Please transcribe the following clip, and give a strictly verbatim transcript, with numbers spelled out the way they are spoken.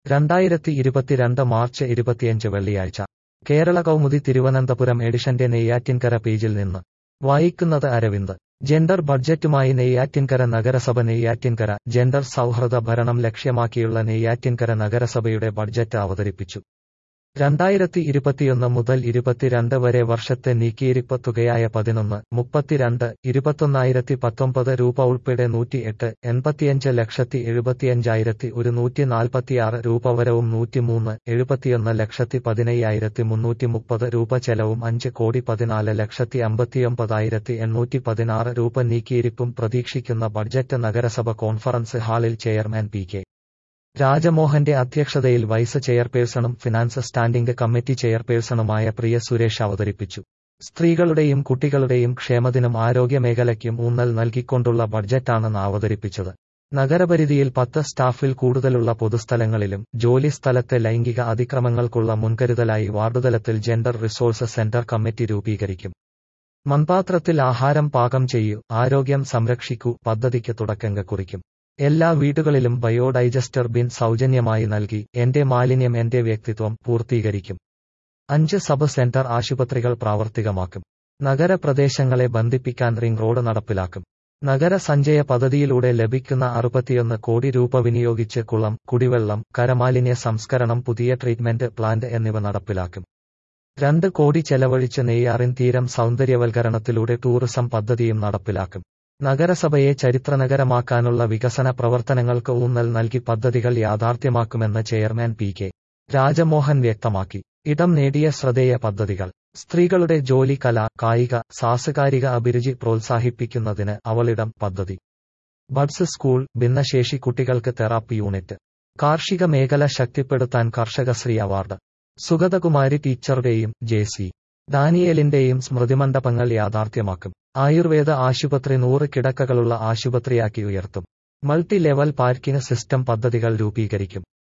രണ്ടായിരത്തി ഇരുപത്തിരണ്ട് മാർച്ച് ഇരുപത്തിയഞ്ച് വെള്ളിയാഴ്ച കേരള കൗമുദി തിരുവനന്തപുരം എഡിഷന്റെ നെയ്യാറ്റിൻകര പേജിൽ നിന്ന് വായിക്കുന്നത് അരവിന്ദ്. ജെൻഡർ ബഡ്ജറ്റുമായി നെയ്യാറ്റിൻകര നഗരസഭ. നെയ്യാറ്റിൻകര ജെൻഡർ സൗഹൃദ ഭരണം ലക്ഷ്യമാക്കിയുള്ള നെയ്യാറ്റിൻകര നഗരസഭയുടെ ബഡ്ജറ്റ് അവതരിപ്പിച്ചു. രണ്ടായിരത്തി ഇരുപത്തിയൊന്ന് മുതൽ ഇരുപത്തിരണ്ട് വരെ വർഷത്തെ നീക്കിയിരിപ്പ് തുകയായ പതിനൊന്ന് മുപ്പത്തിരണ്ട് ഇരുപത്തൊന്നായിരത്തി പത്തൊമ്പത് രൂപ ഉൾപ്പെടെ നൂറ്റിയെട്ട് എൺപത്തിയഞ്ച് ലക്ഷത്തി എഴുപത്തിയഞ്ചായിരത്തി ഒരുന്നൂറ്റി നാൽപ്പത്തിയാറ് രൂപ വരവും നൂറ്റിമൂന്ന് എഴുപത്തിയൊന്ന് ലക്ഷത്തി പതിനയ്യായിരത്തി മുന്നൂറ്റി മുപ്പത് രൂപ ചെലവും അഞ്ച് കോടി പതിനാല് ലക്ഷത്തി അമ്പത്തിയൊമ്പതായിരത്തി എണ്ണൂറ്റി പതിനാറ് രൂപ നീക്കിയിരിപ്പും പ്രതീക്ഷിക്കുന്ന ബഡ്ജറ്റ് നഗരസഭ കോൺഫറൻസ് ഹാളിൽ ചെയർമാൻ പി കെ രാജമോഹന്റെ അധ്യക്ഷതയിൽ വൈസ് ചെയർപേഴ്സണും ഫിനാൻസ് സ്റ്റാൻഡിംഗ് കമ്മിറ്റി ചെയർപേഴ്സണുമായ പ്രിയ സുരേഷ് അവതരിപ്പിച്ചു. സ്ത്രീകളുടെയും കുട്ടികളുടെയും ക്ഷേമത്തിനും ആരോഗ്യമേഖലയ്ക്കും ഊന്നൽ നൽകിക്കൊണ്ടുള്ള ബഡ്ജറ്റാണ് അവതരിപ്പിച്ചത്. നഗരപരിധിയിൽ പത്ത് സ്റ്റാഫിൽ കൂടുതലുള്ള പൊതുസ്ഥലങ്ങളിലും ജോലി സ്ഥലത്തെ ലൈംഗിക അതിക്രമങ്ങൾക്കുള്ള മുൻകരുതലായി വാർഡുതലത്തിൽ ജെൻഡർ റിസോഴ്സ് സെന്റർ കമ്മിറ്റി രൂപീകരിക്കും. മൺപാത്രത്തിൽ ആഹാരം പാകം ചെയ്യൂ, ആരോഗ്യം സംരക്ഷിക്കൂ പദ്ധതിക്ക് തുടക്കം കുറിക്കും. എല്ലാ വീടുകളിലും ബയോഡൈജസ്റ്റർ ബിൻ സൗജന്യമായി നൽകി എന്റെ മാലിന്യം എന്റെ വ്യക്തിത്വം പൂർത്തീകരിക്കും. അഞ്ച് സബ് സെന്റർ ആശുപത്രികൾ പ്രാവർത്തികമാക്കും. നഗരപ്രദേശങ്ങളെ ബന്ധിപ്പിക്കാൻ റിംഗ് റോഡ് നടപ്പിലാക്കും. നഗര സഞ്ചയ പദ്ധതിയിലൂടെ ലഭിക്കുന്ന അറുപത്തിയൊന്ന് കോടി രൂപ വിനിയോഗിച്ച് കുളം, കുടിവെള്ളം, കരമാലിന്യ സംസ്കരണം, പുതിയ ട്രീറ്റ്മെന്റ് പ്ലാന്റ് എന്നിവ നടപ്പിലാക്കും. രണ്ട് കോടി ചെലവഴിച്ച് നെയ്യാറിൻ തീരം സൗന്ദര്യവൽക്കരണത്തിലൂടെ ടൂറിസം പദ്ധതിയും നടപ്പിലാക്കും. നഗരസഭയെ ചരിത്രനഗരമാക്കാനുള്ള വികസന പ്രവർത്തനങ്ങൾക്ക് ഊന്നൽ നൽകി പദ്ധതികൾ യാഥാർത്ഥ്യമാക്കുമെന്ന് ചെയർമാൻ പി കെ രാജമോഹൻ വ്യക്തമാക്കി. ഇടം നേടിയ ശ്രദ്ധേയ പദ്ധതികൾ. സ്ത്രീകളുടെ ജോലി, കല, കായിക, സാംസ്കാരിക അഭിരുചി പ്രോത്സാഹിപ്പിക്കുന്നതിന് അവളിടം പദ്ധതി. ബഡ്സ് സ്കൂൾ, ഭിന്നശേഷി കുട്ടികൾക്ക് തെറാപ്പി യൂണിറ്റ്. കാർഷിക മേഖല ശക്തിപ്പെടുത്താൻ കർഷകശ്രീ അവാർഡ്. സുഗതകുമാരി ടീച്ചറുടെയും ജെ സി ഡാനിയേലിന്റെയും സ്മൃതിമണ്ഡപങ്ങൾ യാഥാർത്ഥ്യമാക്കും. ആയുർവേദ ആശുപത്രി നൂറ് കിടക്കകളുള്ള ആശുപത്രിയാക്കി ഉയർത്തും. മൾട്ടി ലെവൽ പാർക്കിംഗ് സിസ്റ്റം പദ്ധതികൾ രൂപീകരിക്കും.